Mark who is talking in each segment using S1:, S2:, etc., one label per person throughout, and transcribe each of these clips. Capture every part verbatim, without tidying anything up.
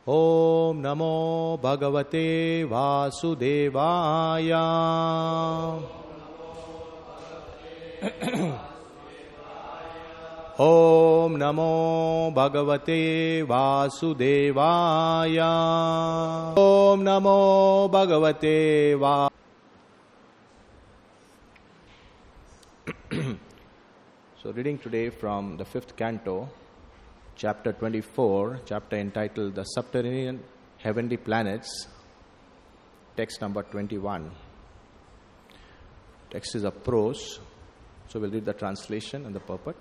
S1: Om Namo Bhagavate Vasudevaya. Om Namo Bhagavate Vasudevaya. Om Namo Bhagavate Va. So, reading today from the fifth canto, chapter twenty-four, chapter entitled The Subterranean Heavenly Planets, text number twenty-one. Text is a prose, so we'll read the translation and the purport.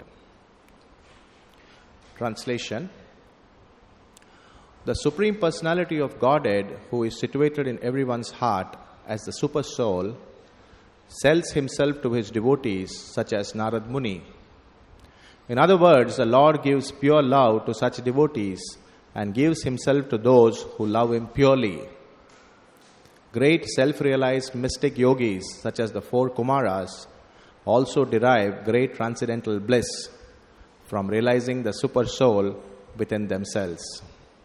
S1: Translation. The Supreme Personality of Godhead, who is situated in everyone's heart as the Super Soul, sells himself to his devotees, such as Narad Muni. In other words, the Lord gives pure love to such devotees and gives himself to those who love him purely. Great self-realized mystic yogis, such as the four Kumaras, also derive great transcendental bliss from realizing the super soul within themselves.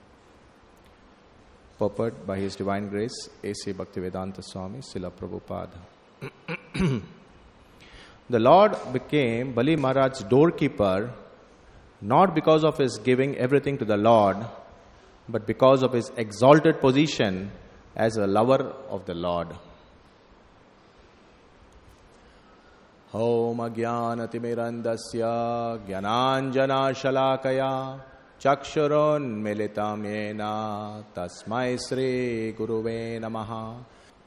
S1: Purport by His Divine Grace, A C Bhaktivedanta Swami, Srila Prabhupada. The Lord became Bali Maharaj's doorkeeper not because of his giving everything to the Lord, but because of his exalted position as a lover of the Lord. Om Ajnanatimirandasya Jnananjana Shalakaya Chakshurun Militam Yena Tasmai Sri Guruve Namaha.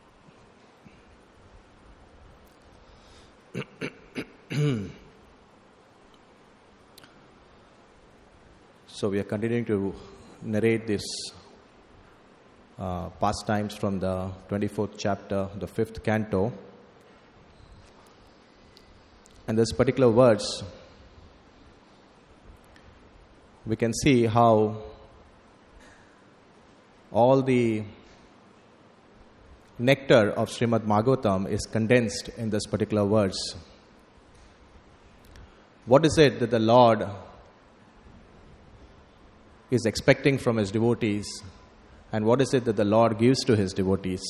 S1: So we are continuing to narrate this uh, pastimes from the twenty-fourth chapter, the fifth canto. And this particular verse, we can see how all the nectar of Srimad Bhagavatam is condensed in this particular verse. What is it that the Lord is expecting from his devotees, and what is it that the Lord gives to his devotees?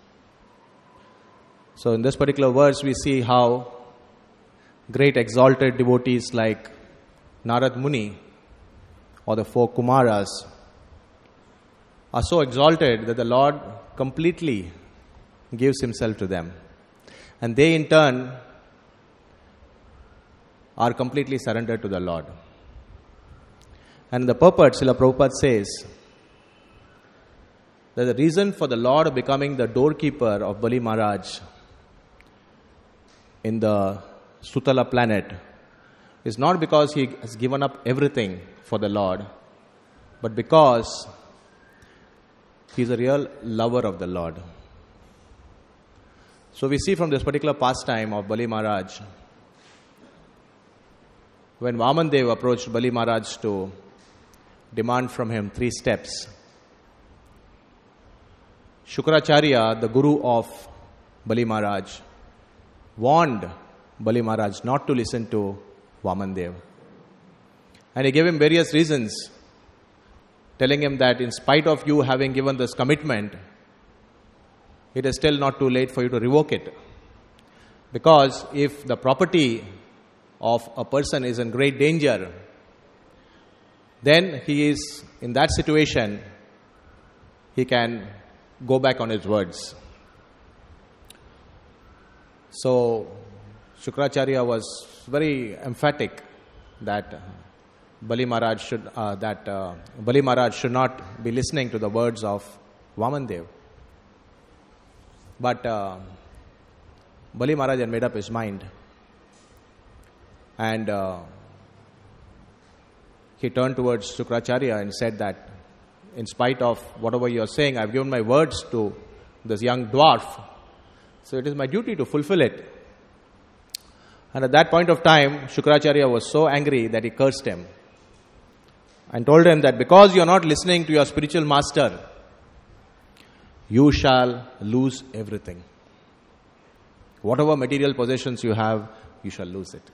S1: So in this particular verse we see how great exalted devotees like Narad Muni or the four Kumaras are so exalted that the Lord completely gives himself to them, and they in turn are completely surrendered to the Lord. And in the purport, Srila Prabhupada says that the reason for the Lord becoming the doorkeeper of Bali Maharaj in the Sutala planet is not because he has given up everything for the Lord, but because he is a real lover of the Lord. So we see from this particular pastime of Bali Maharaj, when Vaman Dev approached Bali Maharaj to demand from him three steps, Shukracharya, the guru of Bali Maharaj, warned Bali Maharaj not to listen to Vaman Dev. And he gave him various reasons, telling him that in spite of you having given this commitment, it is still not too late for you to revoke it. Because if the property of a person is in great danger, then he is in that situation, he can go back on his words. So Shukracharya was very emphatic that Bali Maharaj should uh, that uh, Bali Maharaj should not be listening to the words of Vaman Dev. But uh, Bali Maharaj had made up his mind, and uh, he turned towards Shukracharya and said that in spite of whatever you are saying, I have given my words to this young dwarf, so it is my duty to fulfill it. And at that point of time, Shukracharya was so angry that he cursed him and told him that because you are not listening to your spiritual master, you shall lose everything. Whatever material possessions you have, you shall lose it.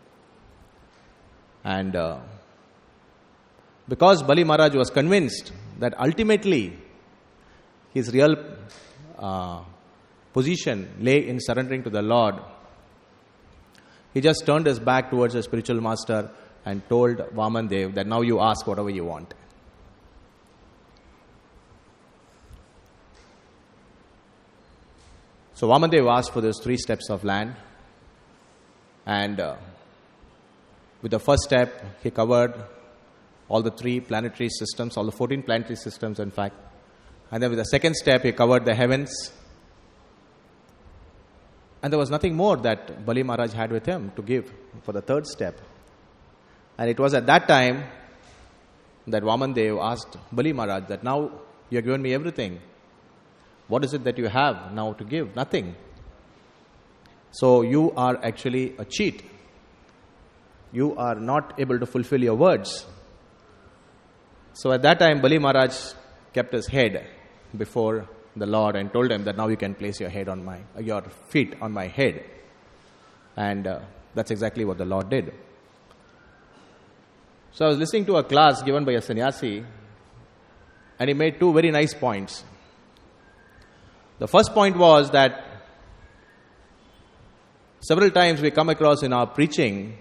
S1: And uh, because Bali Maharaj was convinced that ultimately his real uh, position lay in surrendering to the Lord, he just turned his back towards his spiritual master and told Vamandev that now you ask whatever you want. So Vamandev asked for those three steps of land, and uh, with the first step, he covered all the three planetary systems, all the fourteen planetary systems, in fact. And then with the second step, he covered the heavens. And there was nothing more that Bali Maharaj had with him to give for the third step. And it was at that time that Vamandev asked Bali Maharaj that now you have given me everything. What is it that you have now to give? Nothing. So you are actually a cheat. You are not able to fulfill your words. So at that time, Bali Maharaj kept his head before the Lord and told him that now you can place your head on my, your feet on my head. And uh, that's exactly what the Lord did. So I was listening to a class given by a sannyasi, and he made two very nice points. The first point was that several times we come across in our preaching,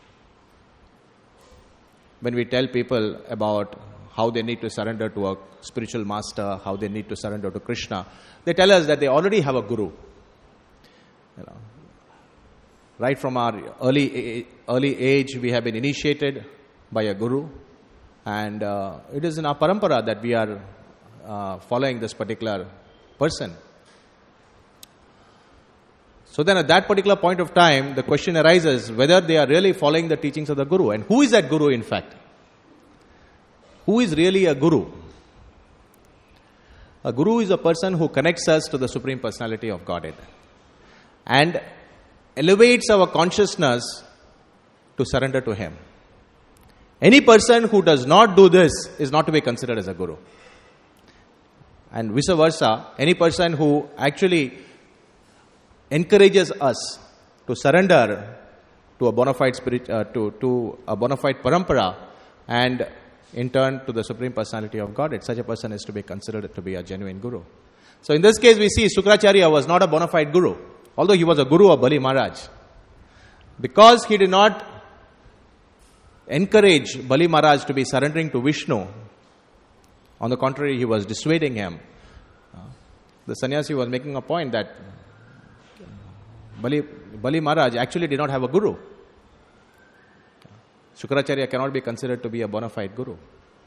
S1: when we tell people about how they need to surrender to a spiritual master, how they need to surrender to Krishna, they tell us that they already have a guru. You know, right from our early early age, we have been initiated by a guru, and uh, it is in our parampara that we are uh, following this particular person. So then at that particular point of time, the question arises whether they are really following the teachings of the guru. And who is that guru in fact? Who is really a guru? A guru is a person who connects us to the Supreme Personality of Godhead and elevates our consciousness to surrender to Him. Any person who does not do this is not to be considered as a guru. And vice versa, any person who actually encourages us to surrender to a bona fide spirit, uh, to, to a bona fide parampara, and in turn to the Supreme Personality of Godhead, such a person is to be considered to be a genuine guru. So in this case, we see Sukracharya was not a bona fide guru, although he was a guru of Bali Maharaj. Because he did not encourage Bali Maharaj to be surrendering to Vishnu, on the contrary, he was dissuading him. The sannyasi was making a point that Bali, Bali Maharaj actually did not have a guru. Shukracharya cannot be considered to be a bona fide guru.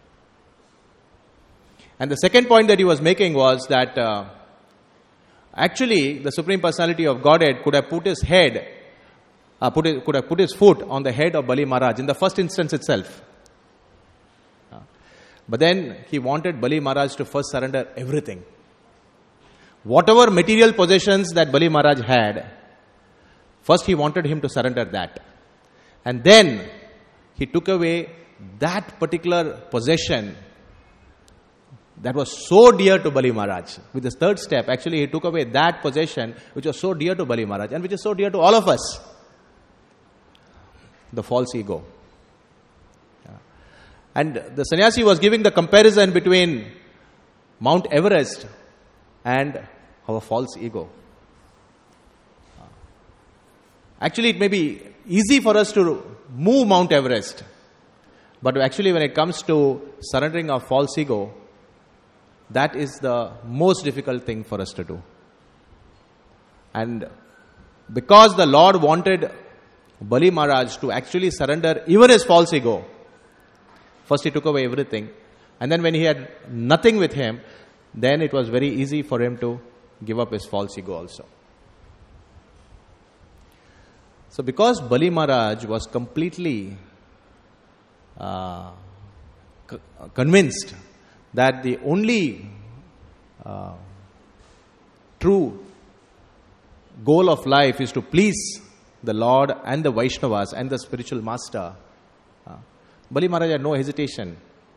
S1: And the second point that he was making was that uh, actually the Supreme Personality of Godhead could have put his head, uh, put his, could have put his foot on the head of Bali Maharaj in the first instance itself. Uh, but then he wanted Bali Maharaj to first surrender everything. Whatever material possessions that Bali Maharaj had, first he wanted him to surrender that. And then he took away that particular possession that was so dear to Bali Maharaj. With this third step, actually he took away that possession which was so dear to Bali Maharaj and which is so dear to all of us. The false ego. Yeah. And the sannyasi was giving the comparison between Mount Everest and our false ego. Actually, it may be easy for us to move Mount Everest, but actually when it comes to surrendering our false ego, that is the most difficult thing for us to do. And because the Lord wanted Bali Maharaj to actually surrender even his false ego, first he took away everything, and then when he had nothing with him, then it was very easy for him to give up his false ego also. So because Bali Maharaj was completely uh, c- convinced that the only uh, true goal of life is to please the Lord and the Vaishnavas and the spiritual master, uh, Bali Maharaj had no hesitation.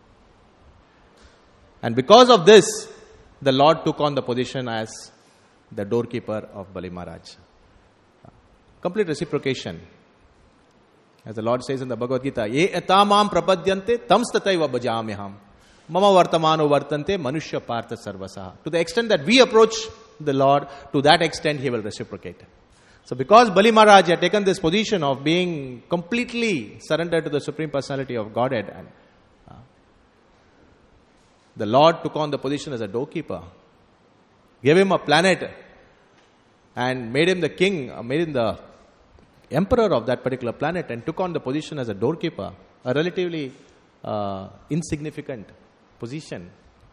S1: And because of this, the Lord took on the position as the doorkeeper of Bali Maharaj. Complete reciprocation. As the Lord says in the Bhagavad Gita, Ye etamam prapadyante tam stataiva bhajamyaham. Mama vartamano vartante manushya partha sarvasaha. To the extent that we approach the Lord, to that extent He will reciprocate. So because Bali Maharaj had taken this position of being completely surrendered to the Supreme Personality of Godhead, and uh, the Lord took on the position as a doorkeeper, gave him a planet, and made him the king, uh, made him the emperor of that particular planet, and took on the position as a doorkeeper, a relatively uh, insignificant position.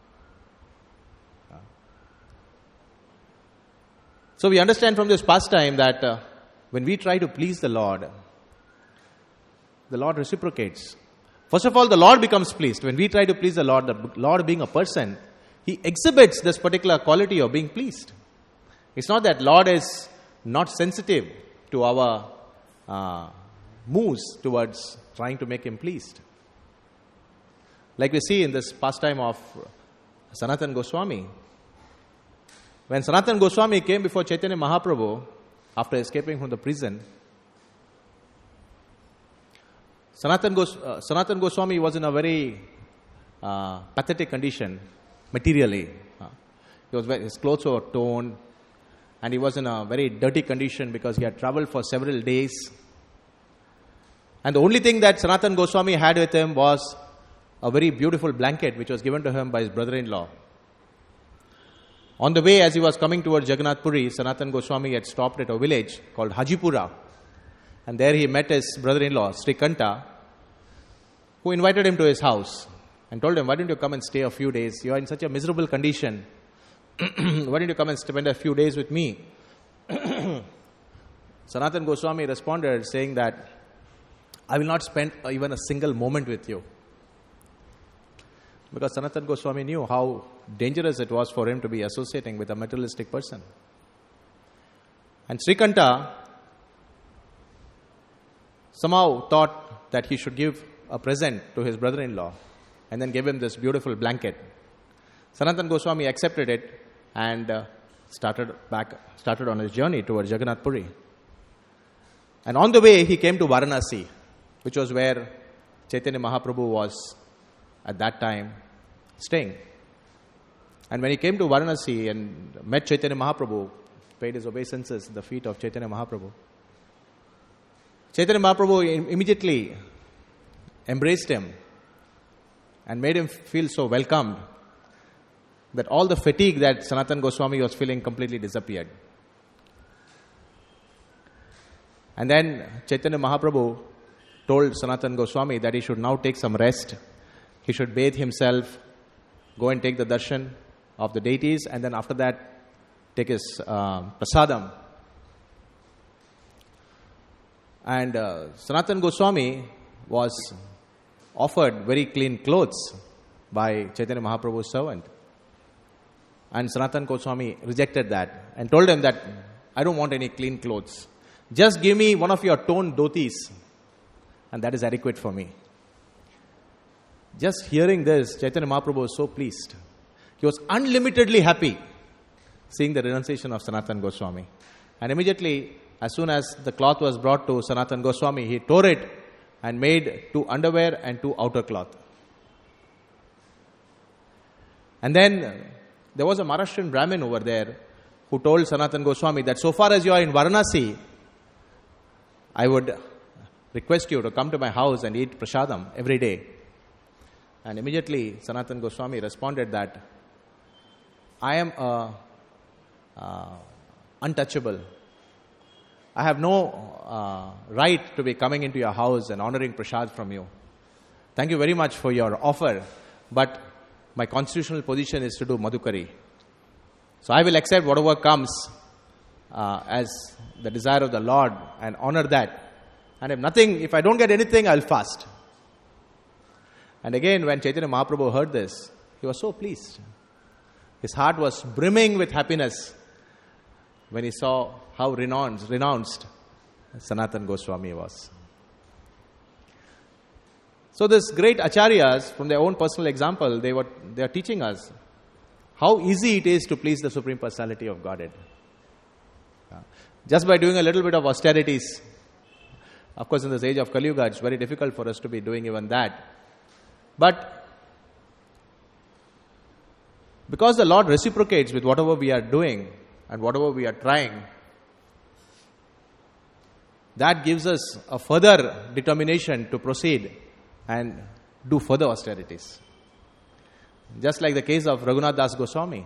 S1: So we understand from this pastime that uh, when we try to please the Lord, the Lord reciprocates. First of all, the Lord becomes pleased. When we try to please the Lord, the Lord being a person, He exhibits this particular quality of being pleased. It's not that Lord is not sensitive to our uh, moves towards trying to make Him pleased. Like we see in this pastime of Sanatana Goswami. When Sanatana Goswami came before Chaitanya Mahaprabhu after escaping from the prison, Sanatana, Gos- uh, Sanatana Goswami was in a very uh, pathetic condition materially. Uh, he was very, his clothes were torn, and he was in a very dirty condition because he had traveled for several days. And the only thing that Sanatana Goswami had with him was a very beautiful blanket which was given to him by his brother-in-law. On the way, as he was coming towards Jagannath Puri, Sanatana Goswami had stopped at a village called Hajipura. And there he met his brother-in-law, Srikanta, who invited him to his house and told him, why don't you come and stay a few days? You are in such a miserable condition. Why don't you come and spend a few days with me? Sanatana Goswami responded saying that, I will not spend even a single moment with you. Because Sanatana Goswami knew how dangerous it was for him to be associating with a materialistic person. And Srikanta somehow thought that he should give a present to his brother-in-law and then give him this beautiful blanket. Sanatana Goswami accepted it and uh, started back, started on his journey towards Jagannath Puri. And on the way he came to Varanasi, which was where Chaitanya Mahaprabhu was at that time staying. And when he came to Varanasi and met Chaitanya Mahaprabhu, paid his obeisances at the feet of Chaitanya Mahaprabhu, Chaitanya Mahaprabhu immediately embraced him and made him feel so welcomed that all the fatigue that Sanatana Goswami was feeling completely disappeared. And then Chaitanya Mahaprabhu told Sanatana Goswami that he should now take some rest. He should bathe himself, go and take the darshan of the deities, and then after that take his uh, prasadam. And uh, Sanatana Goswami was offered very clean clothes by Chaitanya Mahaprabhu's servant. And Sanatana Goswami rejected that and told him that, I don't want any clean clothes. Just give me one of your torn dhotis, and that is adequate for me. Just hearing this, Chaitanya Mahaprabhu was so pleased. He was unlimitedly happy seeing the renunciation of Sanatana Goswami. And immediately, as soon as the cloth was brought to Sanatana Goswami, he tore it and made two underwear and two outer cloth. And then there was a Maharashtrian Brahmin over there who told Sanatana Goswami that so far as you are in Varanasi, I would request you to come to my house and eat prasadam every day. And immediately Sanatana Goswami responded that I am uh, uh, untouchable. I have no uh, right to be coming into your house and honoring prasad from you. Thank you very much for your offer, but my constitutional position is to do Madhukari. So I will accept whatever comes uh, as the desire of the Lord and honor that. And if nothing, if I don't get anything, I will fast. And again, when Chaitanya Mahaprabhu heard this, he was so pleased. His heart was brimming with happiness when he saw how renounced, renounced Sanatana Goswami was. So this great acharyas, from their own personal example, they were they are teaching us how easy it is to please the Supreme Personality of Godhead. Just by doing a little bit of austerities. Of course, in this age of Kali Yuga, it's very difficult for us to be doing even that. But because the Lord reciprocates with whatever we are doing and whatever we are trying, that gives us a further determination to proceed and do further austerities. Just like the case of Raghunath Das Goswami.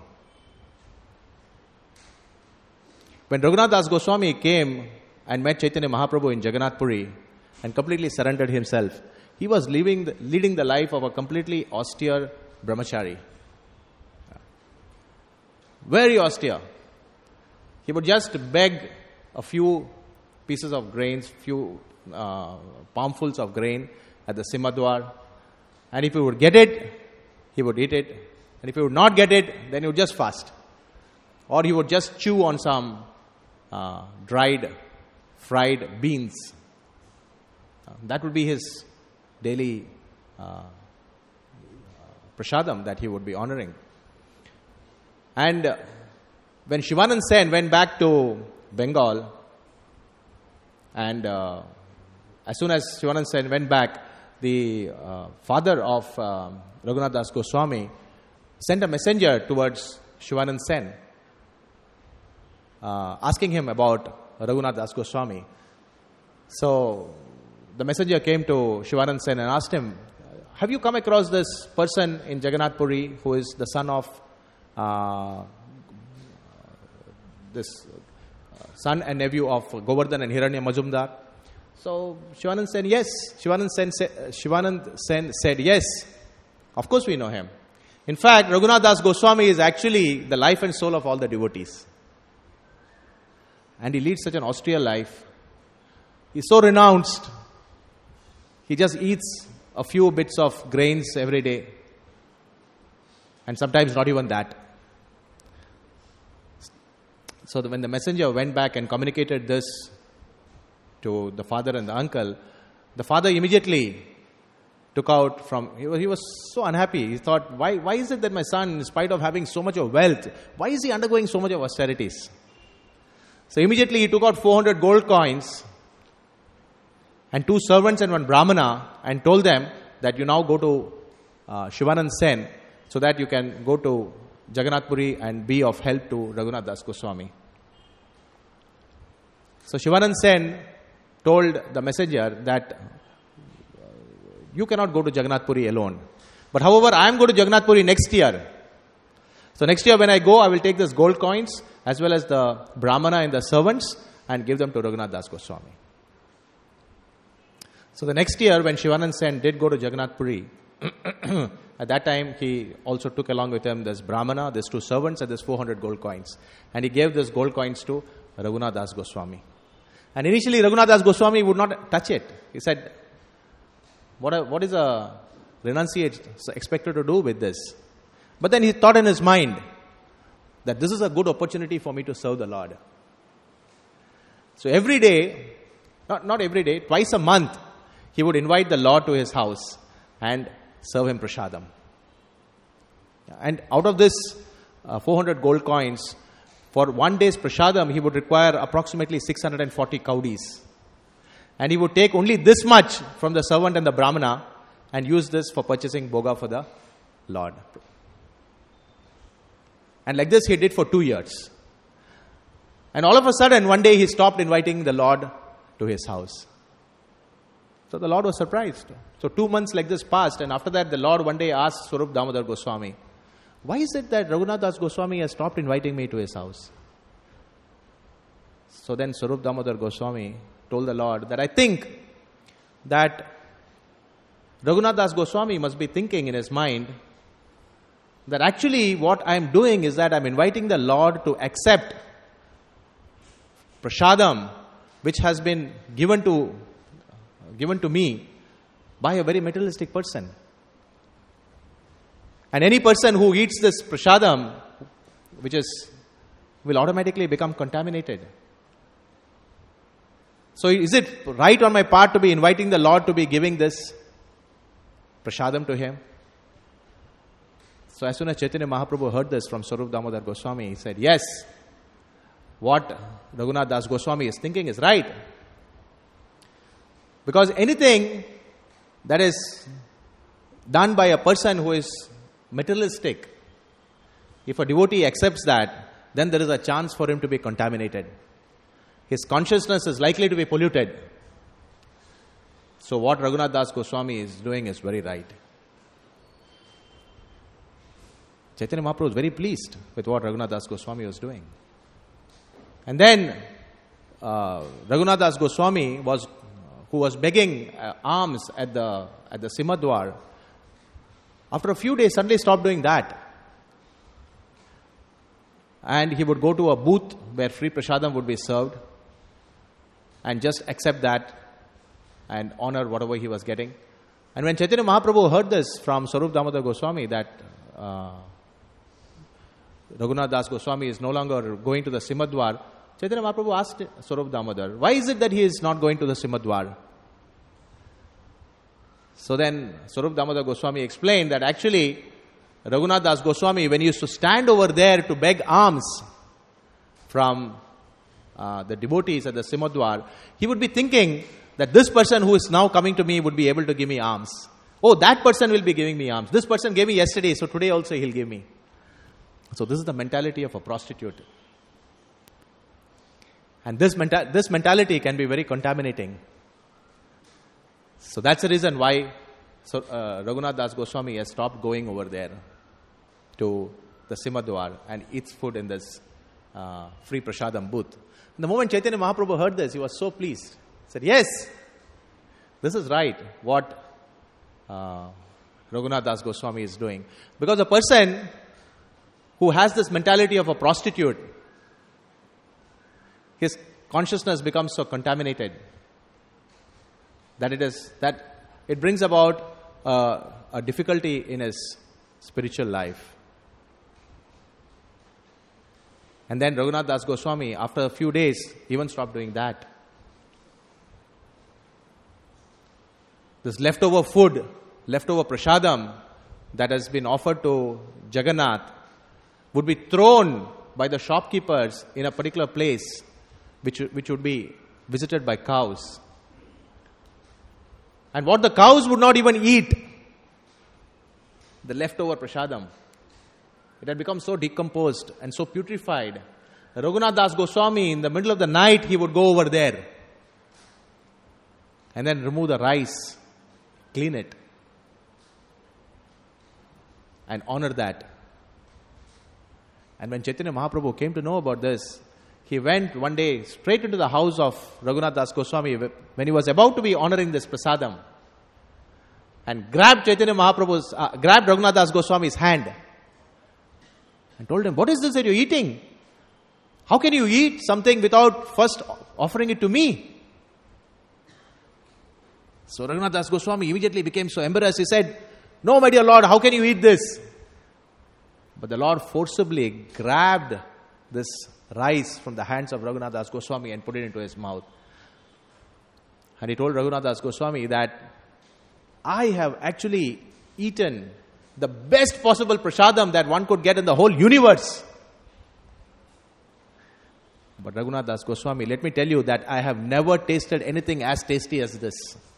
S1: When Raghunath Das Goswami came and met Chaitanya Mahaprabhu in Jagannath Puri and completely surrendered himself, he was living the, leading the life of a completely austere brahmachari. Very austere. He would just beg a few pieces of grains, few uh, palmfuls of grain at the Simhadwar, and if he would get it, he would eat it, and if he would not get it, then he would just fast. Or he would just chew on some uh, dried, fried beans. Uh, that would be his daily uh, prasadam that he would be honoring. And uh, when Shivanand Sen went back to Bengal, and uh, as soon as Shivanand Sen went back, the uh, father of uh, Raghunath Das Goswami sent a messenger towards Shivanand Sen, uh, asking him about Raghunath Das Goswami. So the messenger came to Shivanand Sen and asked him, have you come across this person in Jagannath Puri who is the son of uh, this uh, son and nephew of Govardhan and Hiranya Majumdar? So Shivanand Sen, yes. Shivanand Sen, Shivanand Sen said, yes, of course we know him. In fact, Raghunath Das Goswami is actually the life and soul of all the devotees. And he leads such an austere life. He's so renounced. He just eats a few bits of grains every day. And sometimes not even that. So when the messenger went back and communicated this to the father and the uncle, the father immediately took out from, he was, he was so unhappy. He thought, why, why is it that my son, in spite of having so much of wealth, why is he undergoing so much of austerities? So immediately he took out four hundred gold coins and two servants and one brahmana and told them that you now go to uh, Shivanand Sen so that you can go to Jagannath Puri and be of help to Raghunath Das Goswami. So Shivanand Sen told the messenger that you cannot go to Jagannath Puri alone. But however, I am going to Jagannath Puri next year. So next year when I go, I will take these gold coins as well as the brahmana and the servants and give them to Raghunath Das Goswami. So the next year when Shivanand Sen did go to Jagannath Puri, at that time he also took along with him this brahmana, these two servants and these four hundred gold coins. And he gave these gold coins to Raghunath Das Goswami. And initially Raghunath Das Goswami would not touch it. He said, what, a, what is a renunciate expected to do with this? But then he thought in his mind that this is a good opportunity for me to serve the Lord. So every day, not, not every day, twice a month, he would invite the Lord to his house and serve him prasadam. And out of this uh, four hundred gold coins, for one day's prasadam, he would require approximately six hundred forty kaudis. And he would take only this much from the servant and the brahmana and use this for purchasing bhoga for the Lord. And like this he did for two years. And all of a sudden, one day he stopped inviting the Lord to his house. So the Lord was surprised. So two months like this passed, and after that the Lord one day asked Swarup Damodar Goswami, why is it that Raghunath Das Goswami has stopped inviting me to his house? So then Swarup Damodar Goswami told the Lord that I think that Raghunath Das Goswami must be thinking in his mind that actually what I am doing is that I am inviting the Lord to accept prasadam which has been given to given to me by a very materialistic person. And any person who eats this prasadam, which is, will automatically become contaminated. So is it right on my part to be inviting the Lord to be giving this prasadam to him? So as soon as Chaitanya Mahaprabhu heard this from Swarup Damodar Goswami, he said, yes, what Raghunath Das Goswami is thinking is right. Because anything that is done by a person who is materialistic if a devotee accepts that, then there is a chance for him to be contaminated. His consciousness is likely to be polluted. So what Raghunath Das Goswami is doing is very right. Chaitanya Mahaprabhu was very pleased with what Raghunath Das Goswami was doing. And then uh, Raghunath Das Goswami was, who was begging uh, alms at the at the Simhadwar, after a few days suddenly stopped doing that. And he would go to a booth where free prasadam would be served and just accept that and honor whatever he was getting. And when Chaitanya Mahaprabhu heard this from Swarup Damodar Goswami, that uh, Raghunath Das Goswami is no longer going to the Simhadwar, Chaitanya Mahaprabhu asked Swarup Damodar, why is it that he is not going to the Simhadwar? So then Swarup Damodar Goswami explained that actually Raghunath Das Goswami, when he used to stand over there to beg alms from uh, the devotees at the Simhadwar, he would be thinking that this person who is now coming to me would be able to give me alms. Oh, that person will be giving me alms. This person gave me yesterday, so today also he'll give me. So this is the mentality of a prostitute. And this, menta- this mentality can be very contaminating. So that's the reason why so, uh, Raghunath Das Goswami has stopped going over there to the Simhadwar and eats food in this uh, free prasadam booth. The moment Chaitanya Mahaprabhu heard this, he was so pleased. He said, yes, this is right, what uh, Raghunath Das Goswami is doing. Because a person who has this mentality of a prostitute, his consciousness becomes so contaminated that it is that it brings about uh, a difficulty in his spiritual life. And then Raghunath Das Goswami, after a few days, even stopped doing that. This leftover food, leftover prasadam that has been offered to Jagannath would be thrown by the shopkeepers in a particular place which, which would be visited by cows. And what the cows would not even eat, the leftover prasadam, it had become so decomposed and so putrefied. Raghunath Das Goswami, in the middle of the night, he would go over there and then remove the rice, clean it, and honor that. And when Chaitanya Mahaprabhu came to know about this, he went one day straight into the house of Raghunath Das Goswami when he was about to be honoring this prasadam, and grabbed Chaitanya Mahaprabhu's, uh, grabbed Raghunath Das Goswami's hand and told him, what is this that you're eating? How can you eat something without first offering it to me? So Raghunath Das Goswami immediately became so embarrassed. He said, no, my dear Lord, how can you eat this? But the Lord forcibly grabbed this rice from the hands of Raghunath Das Goswami and put it into his mouth. And he told Raghunath Das Goswami that I have actually eaten the best possible prasadam that one could get in the whole universe. But Raghunath Das Goswami, let me tell you that I have never tasted anything as tasty as this.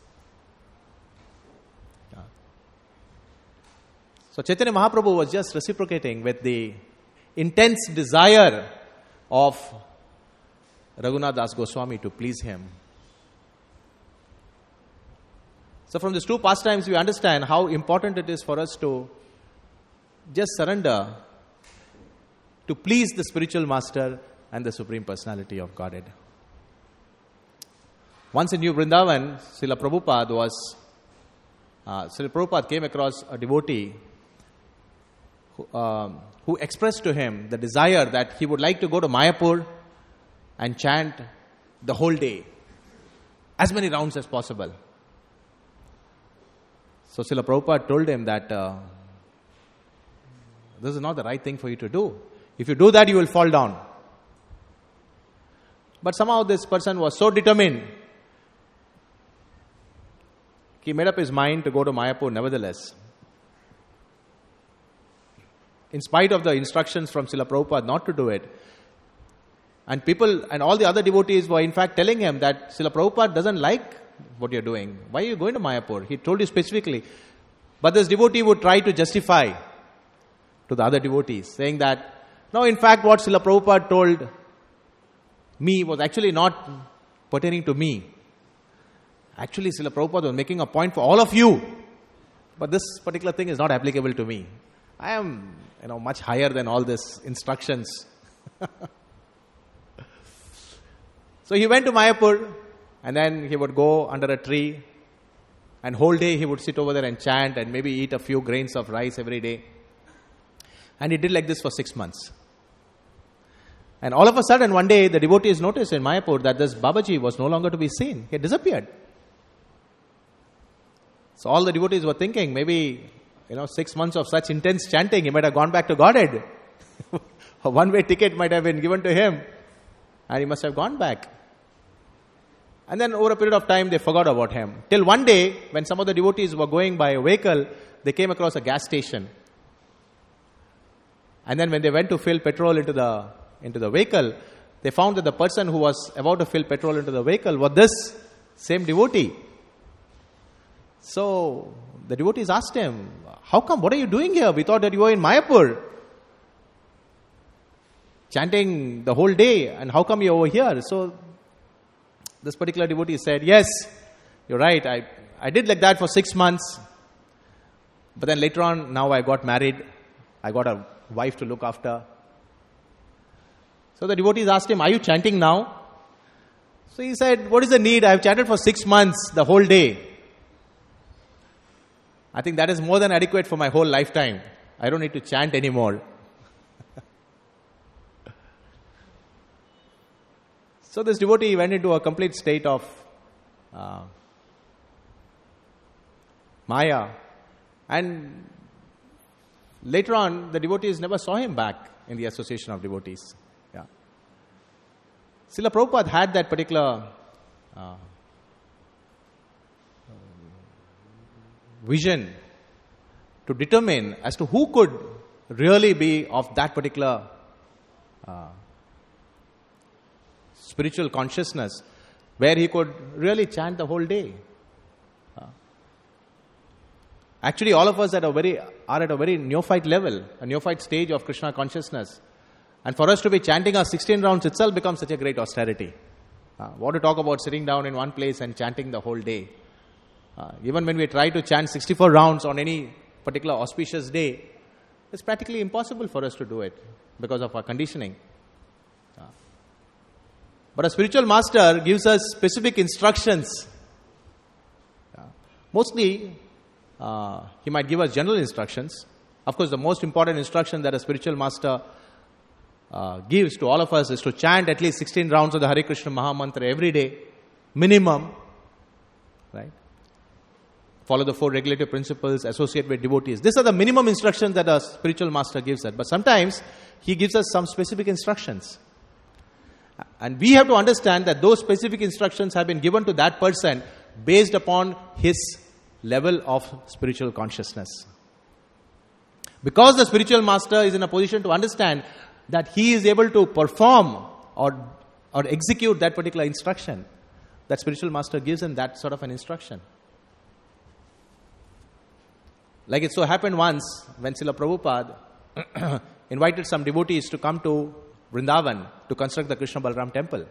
S1: So Chaitanya Mahaprabhu was just reciprocating with the intense desire of Raghunath Das Goswami to please him. So from these two pastimes, we understand how important it is for us to just surrender to please the spiritual master and the Supreme Personality of Godhead. Once in New Vrindavan, Srila Prabhupada was, uh, Srila Prabhupada came across a devotee who, um, who expressed to him the desire that he would like to go to Mayapur and chant the whole day, as many rounds as possible. So Srila Prabhupada told him that uh, this is not the right thing for you to do. If you do that, you will fall down. But somehow this person was so determined, he made up his mind to go to Mayapur nevertheless. In spite of the instructions from Srila Prabhupada not to do it. And people and all the other devotees were in fact telling him that Srila Prabhupada doesn't like what you're doing. Why are you going to Mayapur? He told you specifically. But this devotee would try to justify to the other devotees, saying that, no, in fact, what Srila Prabhupada told me was actually not pertaining to me. Actually, Srila Prabhupada was making a point for all of you. But this particular thing is not applicable to me. I am, you know, much higher than all these instructions. So he went to Mayapur, and then he would go under a tree, and whole day he would sit over there and chant and maybe eat a few grains of rice every day. And he did like this for six months. And all of a sudden, one day, the devotees noticed in Mayapur that this Babaji was no longer to be seen. He had disappeared. So all the devotees were thinking, maybe, you know, six months of such intense chanting, he might have gone back to Godhead. A one-way ticket might have been given to him, and he must have gone back. And then over a period of time, they forgot about him. Till one day, when some of the devotees were going by a vehicle, they came across a gas station. And then when they went to fill petrol into the into the vehicle, they found that the person who was about to fill petrol into the vehicle was this same devotee. So the devotees asked him, how come, what are you doing here? We thought that you were in Mayapur, chanting the whole day, and how come you're over here? So this particular devotee said, yes, you're right, I, I did like that for six months, but then later on, now I got married, I got a wife to look after. So the devotees asked him, are you chanting now? So he said, what is the need? I have chanted for six months, the whole day. I think that is more than adequate for my whole lifetime. I don't need to chant anymore. So this devotee went into a complete state of uh, Maya. And later on, the devotees never saw him back in the association of devotees. Yeah. Srila Prabhupada had that particular uh, vision to determine as to who could really be of that particular uh, spiritual consciousness, where he could really chant the whole day. Uh, actually, all of us at a very are at a very neophyte level, a neophyte stage of Krishna consciousness. And for us to be chanting our sixteen rounds itself becomes such a great austerity. Uh, what to talk about sitting down in one place and chanting the whole day? Uh, even when we try to chant sixty-four rounds on any particular auspicious day, it's practically impossible for us to do it because of our conditioning. Uh, but a spiritual master gives us specific instructions. Uh, mostly, uh, he might give us general instructions. Of course, the most important instruction that a spiritual master uh, gives to all of us is to chant at least sixteen rounds of the Hare Krishna Maha Mantra every day, minimum, right? Follow the four regulative principles, associate with devotees. These are the minimum instructions that a spiritual master gives us. But sometimes he gives us some specific instructions. And we have to understand that those specific instructions have been given to that person based upon his level of spiritual consciousness. Because the spiritual master is in a position to understand that he is able to perform or, or execute that particular instruction, that spiritual master gives him that sort of an instruction. Like it so happened once when Srila Prabhupada invited some devotees to come to Vrindavan to construct the Krishna Balaram temple.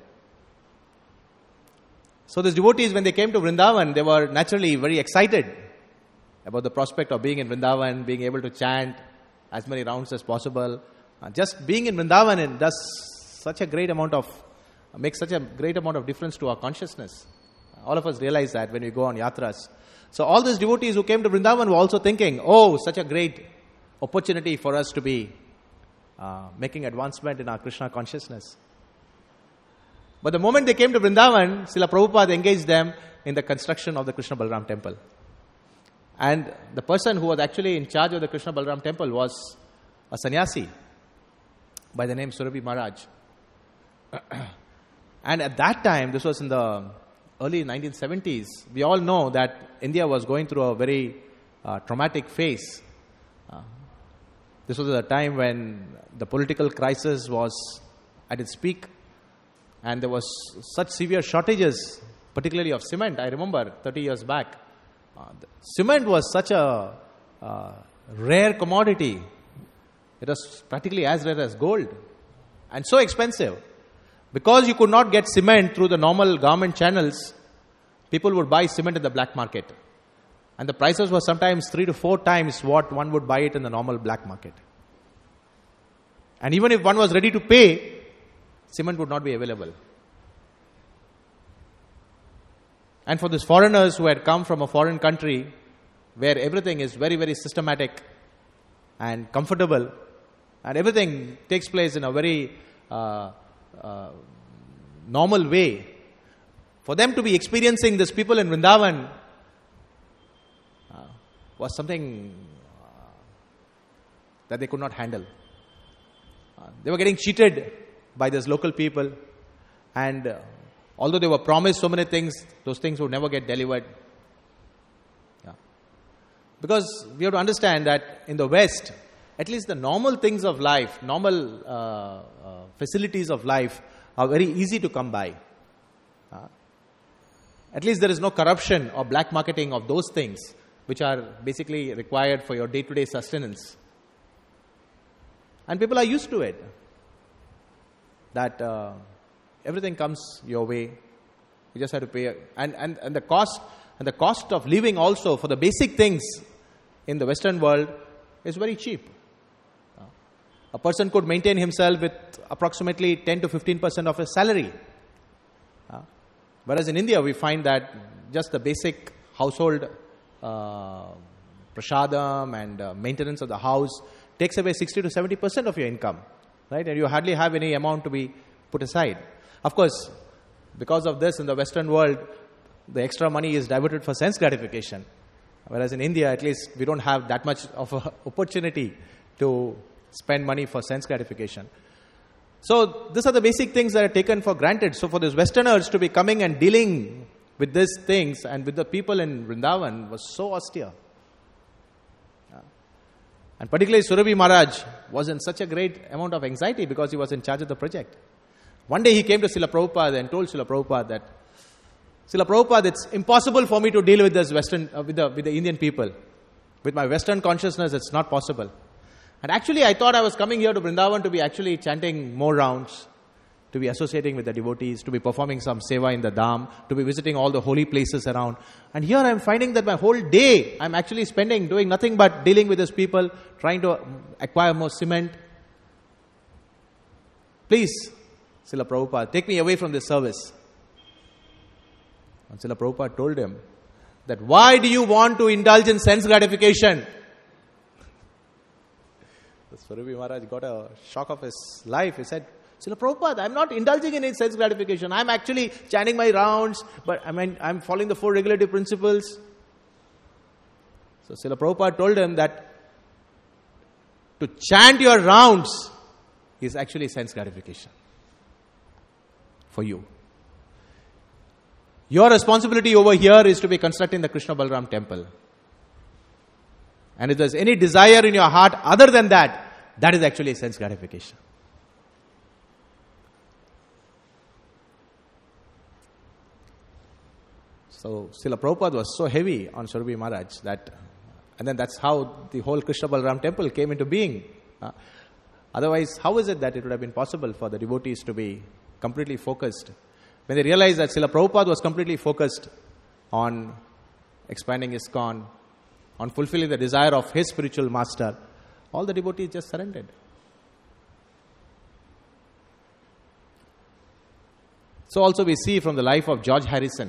S1: So these devotees, when they came to Vrindavan, they were naturally very excited about the prospect of being in Vrindavan, being able to chant as many rounds as possible. Uh, just being in Vrindavan and does such a great amount of, uh, makes such a great amount of difference to our consciousness. All of us realize that when we go on yatras. So all these devotees who came to Vrindavan were also thinking, oh, such a great opportunity for us to be uh, making advancement in our Krishna consciousness. But the moment they came to Vrindavan, Srila Prabhupada engaged them in the construction of the Krishna Balaram temple. And the person who was actually in charge of the Krishna Balaram temple was a sannyasi by the name Surabhi Maharaj. And at that time, this was in the early nineteen seventies, we all know that India was going through a very uh, traumatic phase. Uh, this was a time when the political crisis was at its peak, and there was such severe shortages, particularly of cement. I remember thirty years back, uh, cement was such a uh, rare commodity It was practically as rare as gold and so expensive. Because you could not get cement through the normal government channels, people would buy cement in the black market. And the prices were sometimes three to four times what one would buy it in the normal black market. And even if one was ready to pay, cement would not be available. And for these foreigners who had come from a foreign country where everything is very, very systematic and comfortable, and everything takes place in a very uh, uh, normal way, for them to be experiencing this people in Vrindavan uh, was something uh, that they could not handle. Uh, they were getting cheated by these local people, and uh, although they were promised so many things, those things would never get delivered. Yeah. Because we have to understand that in the West, at least the normal things of life, normal uh, uh, facilities of life are very easy to come by. Uh, at least there is no corruption or black marketing of those things which are basically required for your day-to-day sustenance. And people are used to it. That uh, everything comes your way. You just have to pay. And, and, and the cost and the cost of living also for the basic things in the Western world is very cheap. Uh, a person could maintain himself with approximately ten to fifteen percent of his salary. Uh, whereas in India, we find that just the basic household uh, prashadam and uh, maintenance of the house takes away sixty to seventy percent of your income. Right? And you hardly have any amount to be put aside. Of course, because of this in the Western world, the extra money is diverted for sense gratification. Whereas in India, at least, we don't have that much of an opportunity to spend money for sense gratification. So, these are the basic things that are taken for granted. So, for these Westerners to be coming and dealing with these things and with the people in Vrindavan was so austere. And particularly Surabhi Maharaj was in such a great amount of anxiety because he was in charge of the project. One day he came to Srila Prabhupada and told Srila Prabhupada that, Srila Prabhupada, it's impossible for me to deal with this Western, uh, with the with the Indian people. With my Western consciousness, it's not possible. And actually, I thought I was coming here to Vrindavan to be actually chanting more rounds, to be associating with the devotees, to be performing some seva in the dham, to be visiting all the holy places around. And here I'm finding that my whole day I'm actually spending doing nothing but dealing with these people, trying to acquire more cement. Please, Srila Prabhupada, take me away from this service. And Srila Prabhupada told him that why do you want to indulge in sense gratification? Surabhi Maharaj got a shock of his life. He said, Srila Prabhupada, I'm not indulging in sense gratification. I'm actually chanting my rounds, but I mean, I'm following the four regulative principles. So Srila Prabhupada told him that to chant your rounds is actually sense gratification for you. Your responsibility over here is to be constructing the Krishna Balaram temple. And if there's any desire in your heart other than that, that is actually sense gratification. So Srila Prabhupada was so heavy on Surabhi Maharaj that, and then that's how the whole Krishna Balaram temple came into being. Uh, otherwise, how is it that it would have been possible for the devotees to be completely focused? When they realized that Srila Prabhupada was completely focused on expanding ISKCON, on fulfilling the desire of his spiritual master, all the devotees just surrendered. So also we see from the life of George Harrison,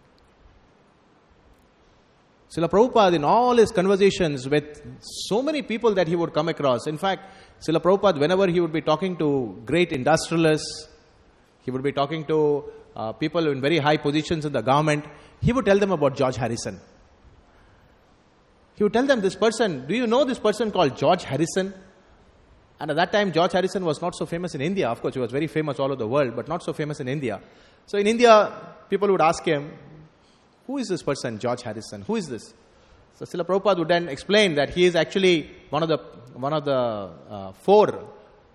S1: Srila Prabhupada in all his conversations with so many people that he would come across. In fact, Srila Prabhupada, whenever he would be talking to great industrialists, he would be talking to uh, people in very high positions in the government, he would tell them about George Harrison. He would tell them, this person, do you know this person called George Harrison? And at that time, George Harrison was not so famous in India. Of course, he was very famous all over the world, but not so famous in India. So in India, people would ask him, who is this person, George Harrison? Who is this? So Srila Prabhupada would then explain that he is actually one of the one of the uh, four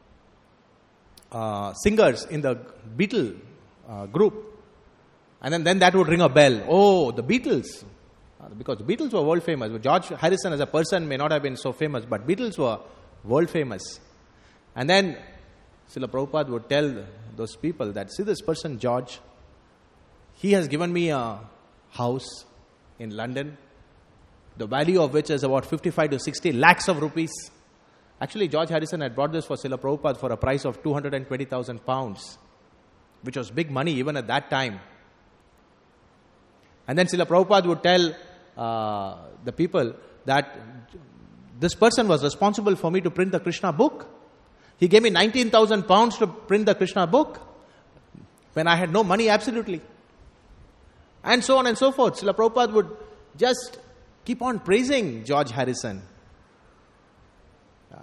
S1: uh, singers in the Beatle uh, group. And then, then that would ring a bell. Oh, the Beatles. Uh, because the Beatles were world famous. But George Harrison as a person may not have been so famous, but Beatles were world famous. And then Srila Prabhupada would tell those people that, see this person George, he has given me a house in London, the value of which is about fifty-five to sixty lakhs of rupees. Actually, George Harrison had bought this for Srila Prabhupada for a price of two hundred twenty thousand pounds, which was big money even at that time. And then Srila Prabhupada would tell uh, the people that this person was responsible for me to print the Krishna book. He gave me nineteen thousand pounds to print the Krishna book when I had no money, absolutely. And so on and so forth. Srila Prabhupada would just keep on praising George Harrison. Yeah.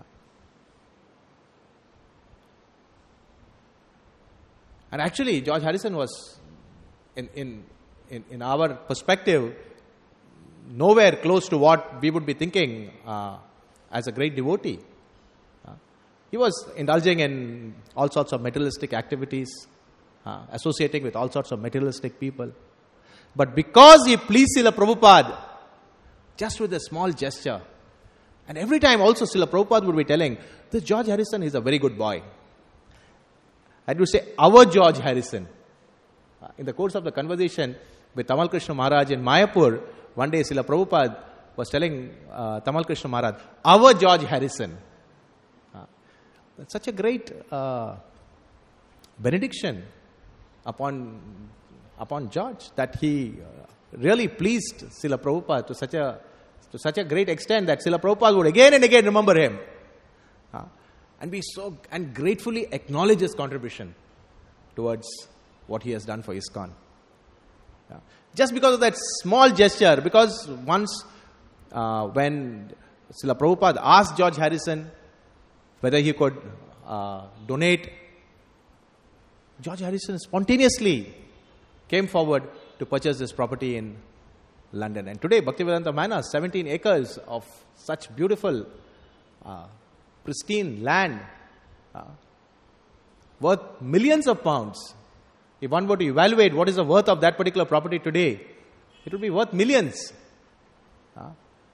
S1: And actually, George Harrison was, in, in, in, in our perspective, nowhere close to what we would be thinking uh, as a great devotee. Uh, he was indulging in all sorts of materialistic activities, uh, associating with all sorts of materialistic people. But because he pleased Srila Prabhupada, just with a small gesture, and every time also Srila Prabhupada would be telling, this George Harrison is a very good boy. I would say, our George Harrison. Uh, in the course of the conversation with Tamal Krishna Maharaj in Mayapur, one day Srila Prabhupada was telling uh, Tamal Krishna Maharaj, our George Harrison. Uh, that's such a great uh, benediction upon upon George, that he uh, really pleased Srila Prabhupada to such a to such a great extent that Srila Prabhupada would again and again remember him. Uh, and be so and gratefully acknowledge his contribution towards what he has done for ISKCON. Yeah. Just because of that small gesture, because once uh, when Srila Prabhupada asked George Harrison whether he could uh, donate, George Harrison spontaneously came forward to purchase this property in London. And today, Bhaktivedanta Manor, seventeen acres of such beautiful, uh, pristine land, uh, worth millions of pounds. If one were to evaluate what is the worth of that particular property today, it would be worth millions. Uh,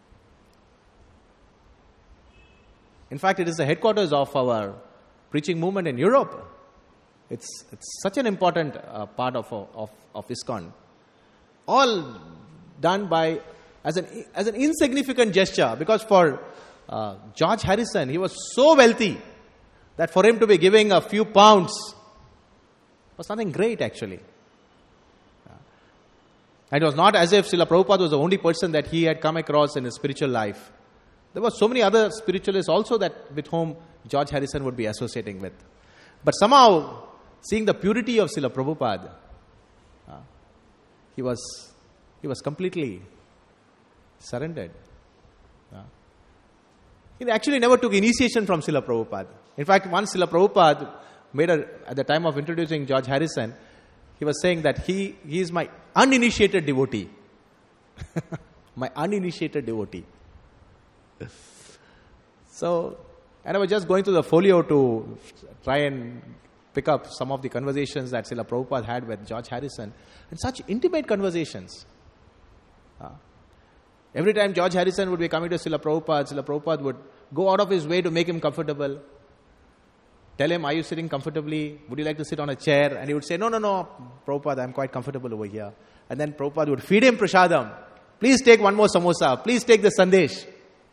S1: in fact, it is the headquarters of our preaching movement in Europe. It's, it's such an important uh, part of, of, of ISKCON. All done by, as an, as an insignificant gesture, because for uh, George Harrison, he was so wealthy that for him to be giving a few pounds was something great, actually. Uh, and it was not as if Srila Prabhupada was the only person that he had come across in his spiritual life. There were so many other spiritualists also that with whom George Harrison would be associating with. But somehow, seeing the purity of Srila Prabhupada, uh, he was he was completely surrendered. Uh, he actually never took initiation from Srila Prabhupada. In fact, once Srila Prabhupada made a, at the time of introducing George Harrison, he was saying that he, he is my uninitiated devotee. My uninitiated devotee. So, and I was just going through the folio to try and pick up some of the conversations that Srila Prabhupada had with George Harrison, and such intimate conversations. Uh, every time George Harrison would be coming to Srila Prabhupada, Srila Prabhupada would go out of his way to make him comfortable. Tell him, are you sitting comfortably? Would you like to sit on a chair? And he would say, no, no, no, Prabhupada, I'm quite comfortable over here. And then Prabhupada would feed him prasadam. Please take one more samosa. Please take the sandesh.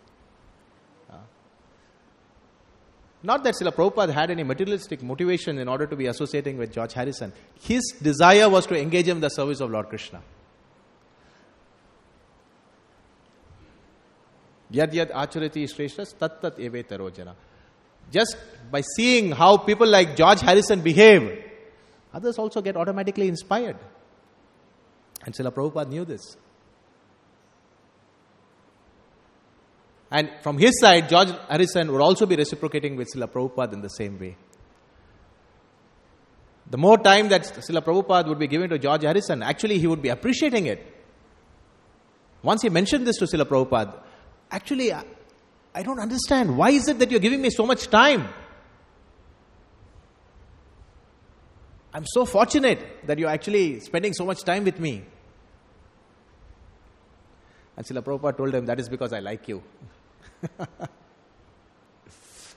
S1: Not that Srila Prabhupada had any materialistic motivation in order to be associating with George Harrison. His desire was to engage him in the service of Lord Krishna. Yad yad acharati shreshtas tat tat eve tarojana. Just by seeing how people like George Harrison behave, others also get automatically inspired. And Srila Prabhupada knew this. And from his side, George Harrison would also be reciprocating with Srila Prabhupada in the same way. The more time that Srila Prabhupada would be giving to George Harrison, actually he would be appreciating it. Once he mentioned this to Srila Prabhupada, actually, I, I don't understand. Why is it that you're giving me so much time? I'm so fortunate that you're actually spending so much time with me. And Srila Prabhupada told him, that is because I like you.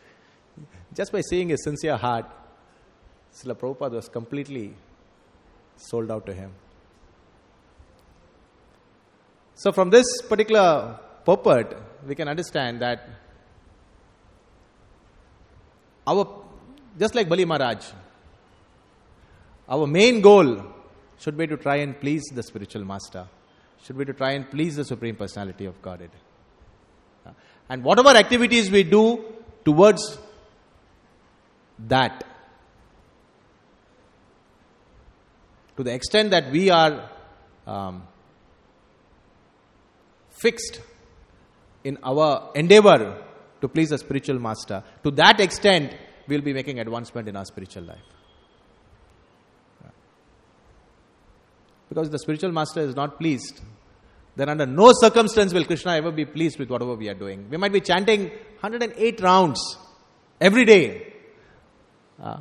S1: just by seeing his sincere heart, Srila Prabhupada was completely sold out to him. So from this particular purport, we can understand that our, just like Bali Maharaj, our main goal should be to try and please the spiritual master, should be to try and please the Supreme Personality of Godhead. And whatever activities we do towards that, to the extent that we are um, fixed in our endeavor to please the spiritual master, to that extent we will be making advancement in our spiritual life. Because if the spiritual master is not pleased, then under no circumstance will Krishna ever be pleased with whatever we are doing. We might be chanting one hundred eight rounds every day. Uh,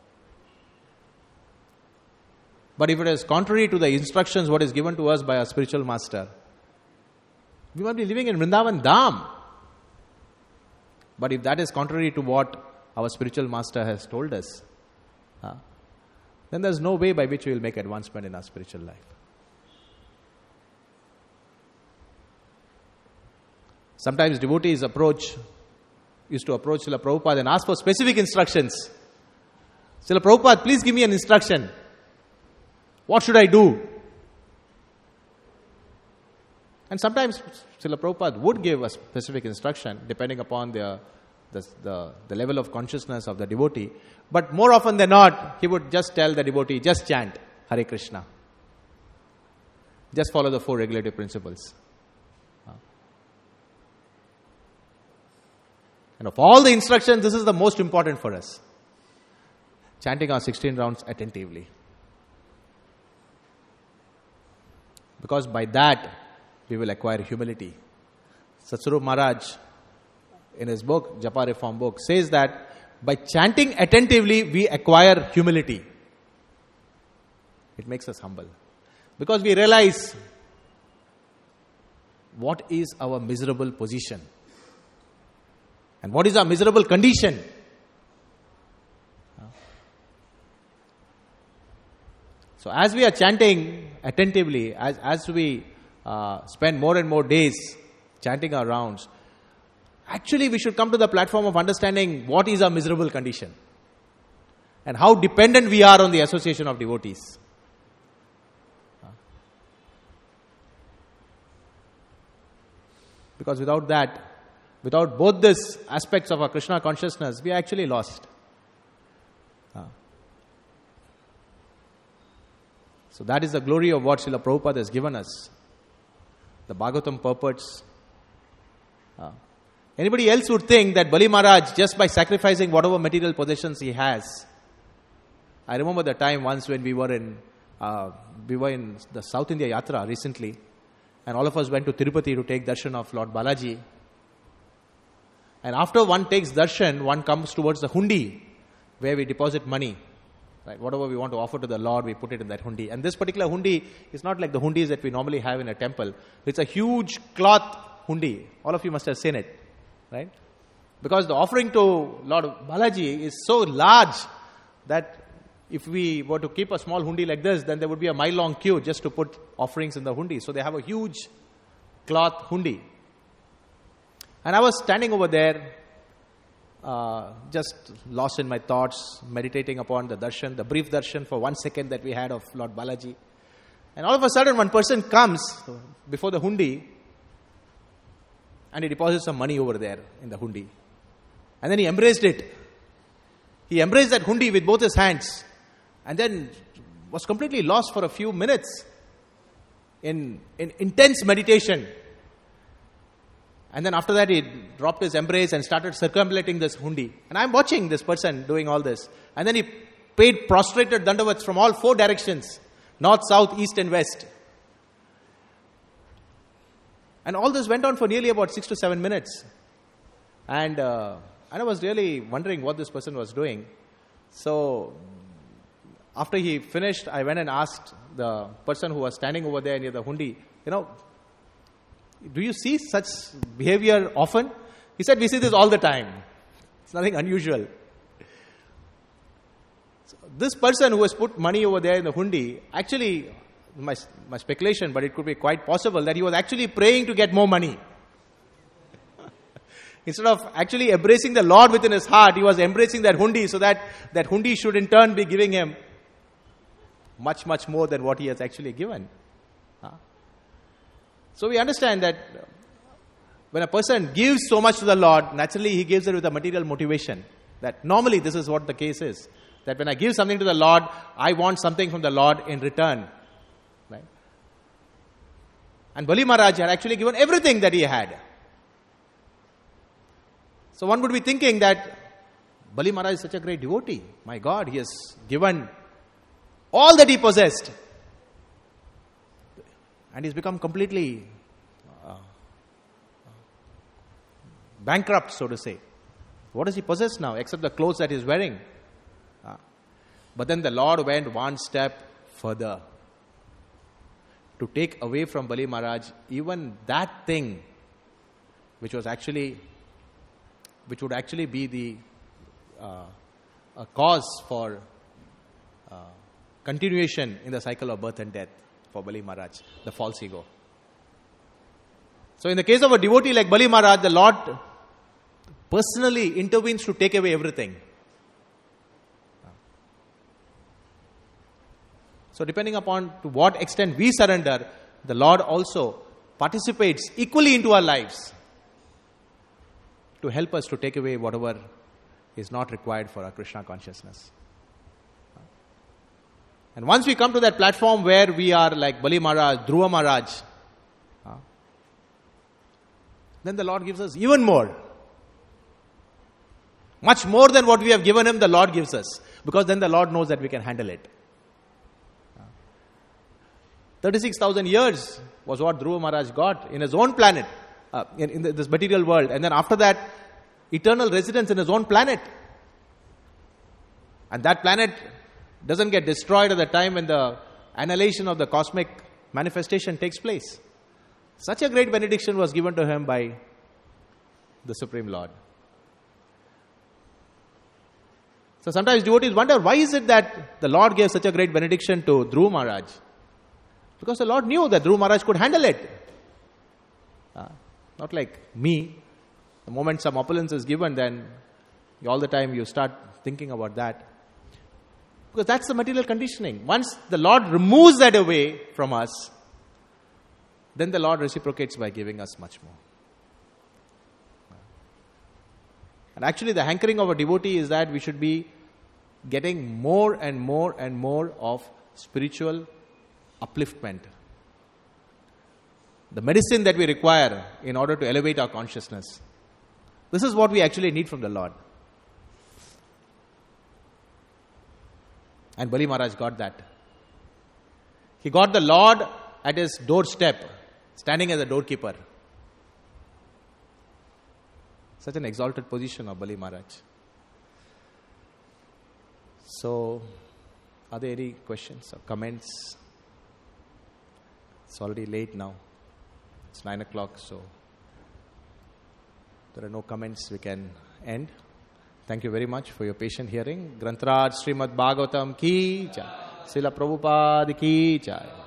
S1: but if it is contrary to the instructions what is given to us by our spiritual master, we might be living in Vrindavan Dham. But if that is contrary to what our spiritual master has told us, uh, then there is no way by which we will make advancement in our spiritual life. Sometimes devotees approach, used to approach Srila Prabhupada and ask for specific instructions. Srila Prabhupada, please give me an instruction. What should I do? And sometimes Srila Prabhupada would give a specific instruction depending upon the, the, the, the level of consciousness of the devotee. But more often than not, he would just tell the devotee, just chant Hare Krishna. Just follow the four regulative principles. And of all the instructions, this is the most important for us. Chanting our sixteen rounds attentively. Because by that, we will acquire humility. Satsvarup Maharaj, in his book, Japa Reform book, says that by chanting attentively, we acquire humility. It makes us humble. Because we realize what is our miserable position. And what is our miserable condition? So as we are chanting attentively, as, as we uh, spend more and more days chanting our rounds, actually we should come to the platform of understanding what is our miserable condition and how dependent we are on the association of devotees. Because without that, without both these aspects of our Krishna consciousness, we are actually lost. So that is the glory of what Srila Prabhupada has given us. The Bhagavatam purports. Uh, anybody else would think that Bali Maharaj, just by sacrificing whatever material possessions he has. I remember the time once when we were in uh, we were in the South India Yatra recently, and all of us went to Tirupati to take darshan of Lord Balaji. And after one takes darshan, one comes towards the hundi, where we deposit money. Right, whatever we want to offer to the Lord, we put it in that hundi. And this particular hundi is not like the hundis that we normally have in a temple. It's a huge cloth hundi. All of you must have seen it, right? Because the offering to Lord Balaji is so large that if we were to keep a small hundi like this, then there would be a mile-long queue just to put offerings in the hundi. So they have a huge cloth hundi. And I was standing over there, Uh, just lost in my thoughts, meditating upon the darshan, the brief darshan for one second that we had of Lord Balaji. And all of a sudden one person comes before the hundi and he deposits some money over there in the hundi. And then he embraced it. He embraced that hundi with both his hands and then was completely lost for a few minutes in, in intense meditation. And then after that, he dropped his embrace and started circumambulating this hundi. And I'm watching this person doing all this. And then he paid prostrated dandavats from all four directions. North, south, east and west. And all this went on for nearly about six to seven minutes. And, uh, and I was really wondering what this person was doing. So, after he finished, I went and asked the person who was standing over there near the hundi, you know, do you see such behavior often? He said, we see this all the time. It's nothing unusual. this person who has put money over there in the hundi, actually, my, my speculation, but it could be quite possible that he was actually praying to get more money. Instead of actually embracing the Lord within his heart, he was embracing that hundi so that that hundi should in turn be giving him much, much more than what he has actually given. Huh? So we understand that when a person gives so much to the Lord, naturally he gives it with a material motivation. That normally this is what the case is. That when I give something to the Lord, I want something from the Lord in return. Right? And Bali Maharaj had actually given everything that he had. So one would be thinking that Bali Maharaj is such a great devotee. My God, he has given all that he possessed. And he's become completely uh, bankrupt, so to say. What does he possess now except the clothes that he's wearing? Uh, but then the Lord went one step further to take away from Bali Maharaj even that thing which was actually which would actually be the uh, a cause for uh, continuation in the cycle of birth and death for Bali Maharaj, the false ego. So in the case of a devotee like Bali Maharaj, the Lord personally intervenes to take away everything. So depending upon to what extent we surrender, the Lord also participates equally into our lives to help us to take away whatever is not required for our Krishna consciousness. And once we come to that platform where we are like Bali Maharaj, Dhruva Maharaj, then the Lord gives us even more. Much more than what we have given him, the Lord gives us. Because then the Lord knows that we can handle it. thirty-six thousand years was what Dhruva Maharaj got in his own planet. Uh, in, in the, this material world, and then after that, eternal residence in his own planet. And that planet doesn't get destroyed at the time when the annihilation of the cosmic manifestation takes place. Such a great benediction was given to him by the Supreme Lord. So sometimes devotees wonder, why is it that the Lord gave such a great benediction to Dhruva Maharaj? Because the Lord knew that Dhruva Maharaj could handle it. Uh, Not like me. The moment some opulence is given, then all the time you start thinking about that. Because that's the material conditioning. Once the Lord removes that away from us, then the Lord reciprocates by giving us much more. And actually the hankering of a devotee is that we should be getting more and more and more of spiritual upliftment. The medicine that we require in order to elevate our consciousness. This is what we actually need from the Lord. And Bali Maharaj got that. He got the Lord at his doorstep, standing as a doorkeeper. Such an exalted position of Bali Maharaj. So, are there any questions or comments? It's already late now. It's nine o'clock, so there are no comments. We can end. Thank you very much for your patient hearing. Grantaraj Srimad Bhagavatam ki jai. Srila Prabhupada ki jai.